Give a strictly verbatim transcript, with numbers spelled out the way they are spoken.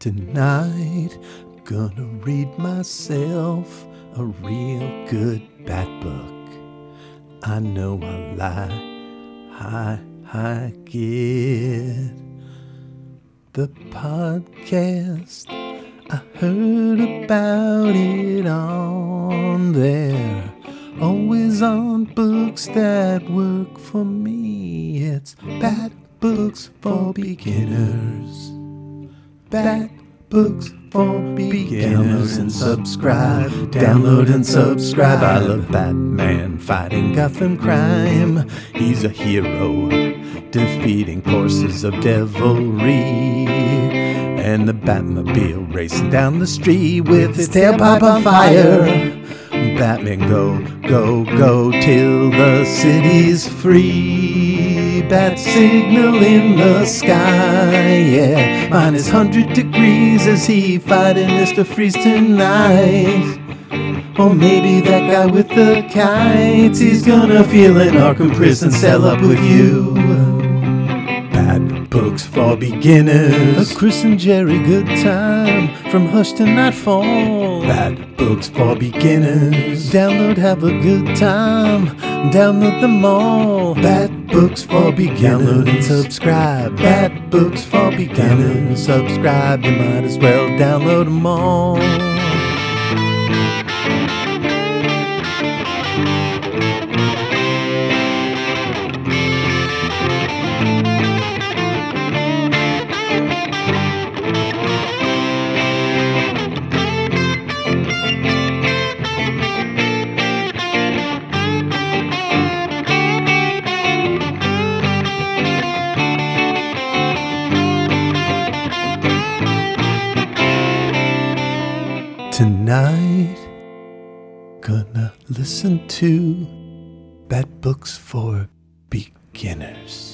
Tonight, gonna read myself a real good bat book. I know I lie, I, I get the podcast. I heard about it on there. Always on books that work for me. It's Bat Books for Beginners. Bat Books for Beginners. And subscribe, download and subscribe. I love Batman fighting Gotham crime. He's a hero, defeating forces of devilry. And the Batmobile racing down the street with its tailpipe on fire. Batman go, go, go till the city's free. Bat signal in the sky, yeah. Minus hundred degrees as he fighting Mister Freeze tonight. Or maybe that guy with the kites, he's gonna feel in Arkham prison cell up with you. Bat Books for Beginners. A Chris and Jerry good time from hush to nightfall. Bat Books for Beginners. Download, have a good time. Download them all. Bat Books for Beginners. Download and subscribe. Bat Books for Beginners. Subscribe, you might as well download them all. Tonight, gonna listen to Bat Books for Beginners.